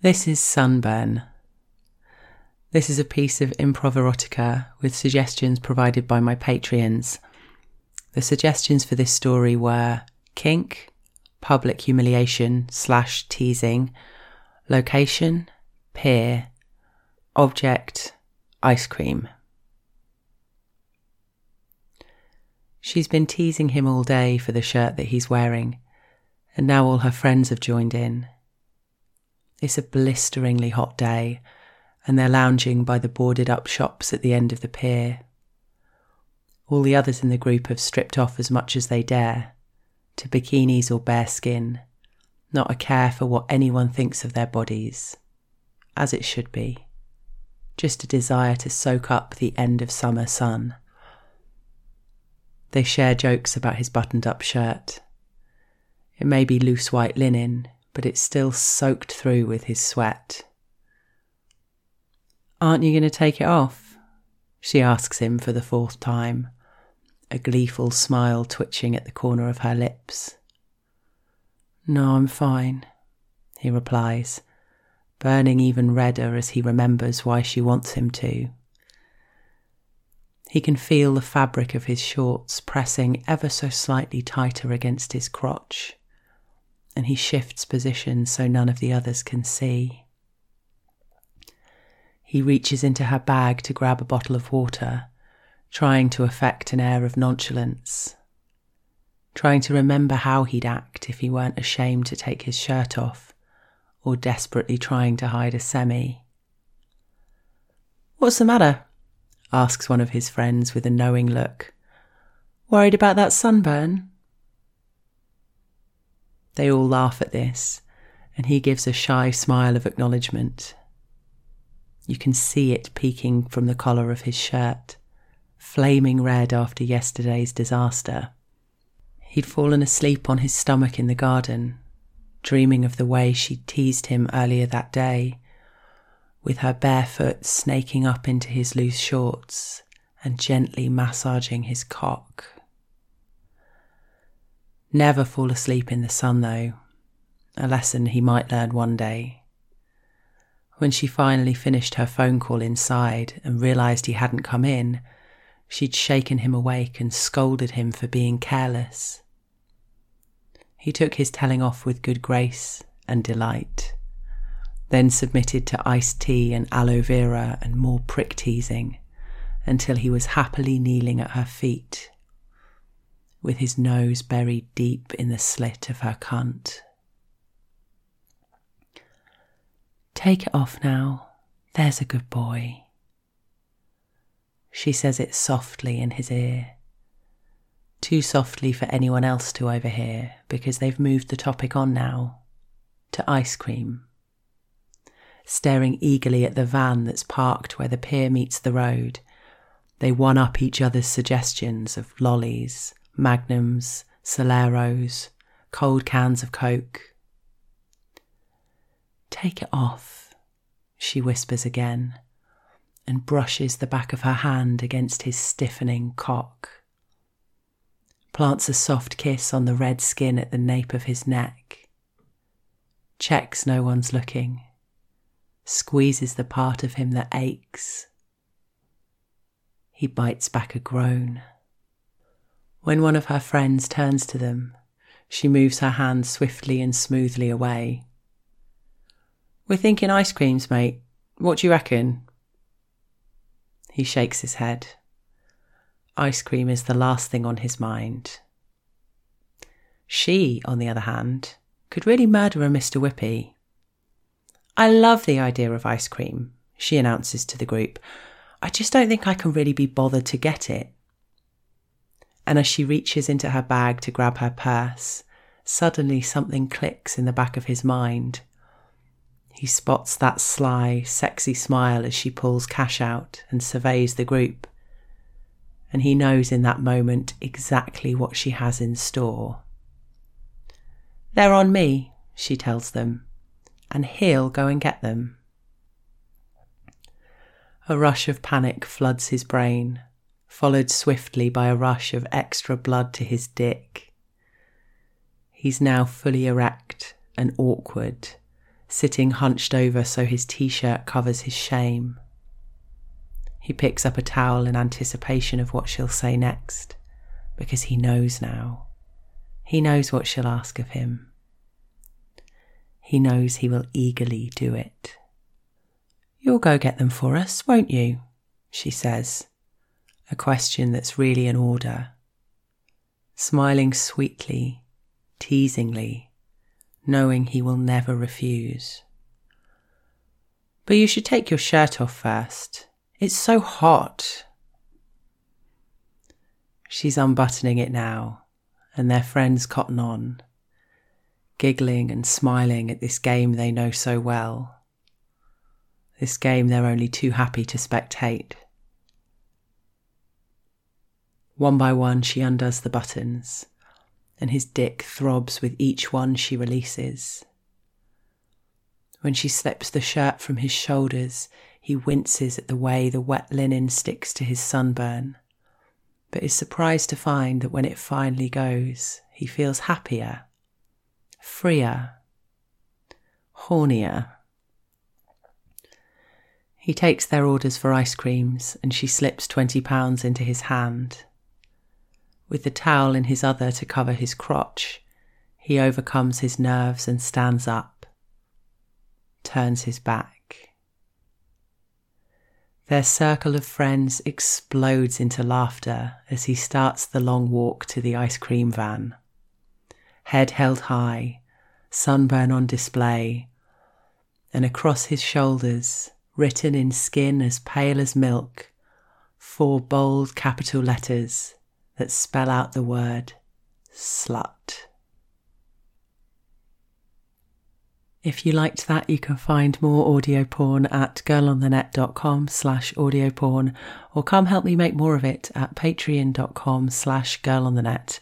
This is Sunburn. This is a piece of improv erotica with suggestions provided by my Patreons. The suggestions for this story were kink, public humiliation / teasing, location, peer, object, ice cream. She's been teasing him all day for the shirt that he's wearing, and now all her friends have joined in. It's a blisteringly hot day, and they're lounging by the boarded up shops at the end of the pier. All the others in the group have stripped off as much as they dare, to bikinis or bare skin, not a care for what anyone thinks of their bodies, as it should be, just a desire to soak up the end of summer sun. They share jokes about his buttoned up shirt. It may be loose white linen, but it's still soaked through with his sweat. "Aren't you going to take it off?" she asks him for the 4th time, a gleeful smile twitching at the corner of her lips. "No, I'm fine," he replies, burning even redder as he remembers why she wants him to. He can feel the fabric of his shorts pressing ever so slightly tighter against his crotch, and he shifts position so none of the others can see. He reaches into her bag to grab a bottle of water, trying to affect an air of nonchalance, trying to remember how he'd act if he weren't ashamed to take his shirt off or desperately trying to hide a semi. "What's the matter?" asks one of his friends with a knowing look. "Worried about that sunburn?" They all laugh at this, and he gives a shy smile of acknowledgement. You can see it peeking from the collar of his shirt, flaming red after yesterday's disaster. He'd fallen asleep on his stomach in the garden, dreaming of the way she'd teased him earlier that day, with her bare foot snaking up into his loose shorts and gently massaging his cock. Never fall asleep in the sun, though, a lesson he might learn one day. When she finally finished her phone call inside and realised he hadn't come in, she'd shaken him awake and scolded him for being careless. He took his telling off with good grace and delight, then submitted to iced tea and aloe vera and more prick teasing until he was happily kneeling at her feet, with his nose buried deep in the slit of her cunt. "Take it off now, there's a good boy." She says it softly in his ear, too softly for anyone else to overhear because they've moved the topic on now, to ice cream. Staring eagerly at the van that's parked where the pier meets the road, they one-up each other's suggestions of lollies, magnums, Soleros, cold cans of Coke. "Take it off," she whispers again, and brushes the back of her hand against his stiffening cock. Plants a soft kiss on the red skin at the nape of his neck. Checks no one's looking. Squeezes the part of him that aches. He bites back a groan. When one of her friends turns to them, she moves her hand swiftly and smoothly away. "We're thinking ice creams, mate. What do you reckon?" He shakes his head. Ice cream is the last thing on his mind. She, on the other hand, could really murder a Mr. Whippy. "I love the idea of ice cream," she announces to the group. "I just don't think I can really be bothered to get it." And as she reaches into her bag to grab her purse, suddenly something clicks in the back of his mind. He spots that sly, sexy smile as she pulls cash out and surveys the group. And he knows in that moment exactly what she has in store. "They're on me," she tells them, "and he'll go and get them." A rush of panic floods his brain, followed swiftly by a rush of extra blood to his dick. He's now fully erect and awkward, sitting hunched over so his t-shirt covers his shame. He picks up a towel in anticipation of what she'll say next, because he knows now. He knows what she'll ask of him. He knows he will eagerly do it. "You'll go get them for us, won't you?" she says, a question that's really an order. Smiling sweetly, teasingly, knowing he will never refuse. "But you should take your shirt off first. It's so hot." She's unbuttoning it now, and their friends cotton on, giggling and smiling at this game they know so well. This game they're only too happy to spectate. One by one she undoes the buttons, and his dick throbs with each one she releases. When she slips the shirt from his shoulders, he winces at the way the wet linen sticks to his sunburn, but is surprised to find that when it finally goes, he feels happier, freer, hornier. He takes their orders for ice creams, and she slips £20 into his hand. With the towel in his other to cover his crotch, he overcomes his nerves and stands up, turns his back. Their circle of friends explodes into laughter as he starts the long walk to the ice cream van. Head held high, sunburn on display, and across his shoulders, written in skin as pale as milk, 4 bold capital letters that spell out the word slut. If you liked that, you can find more audio porn at girlonthenet.com/audio porn, or come help me make more of it at patreon.com/girlonthenet,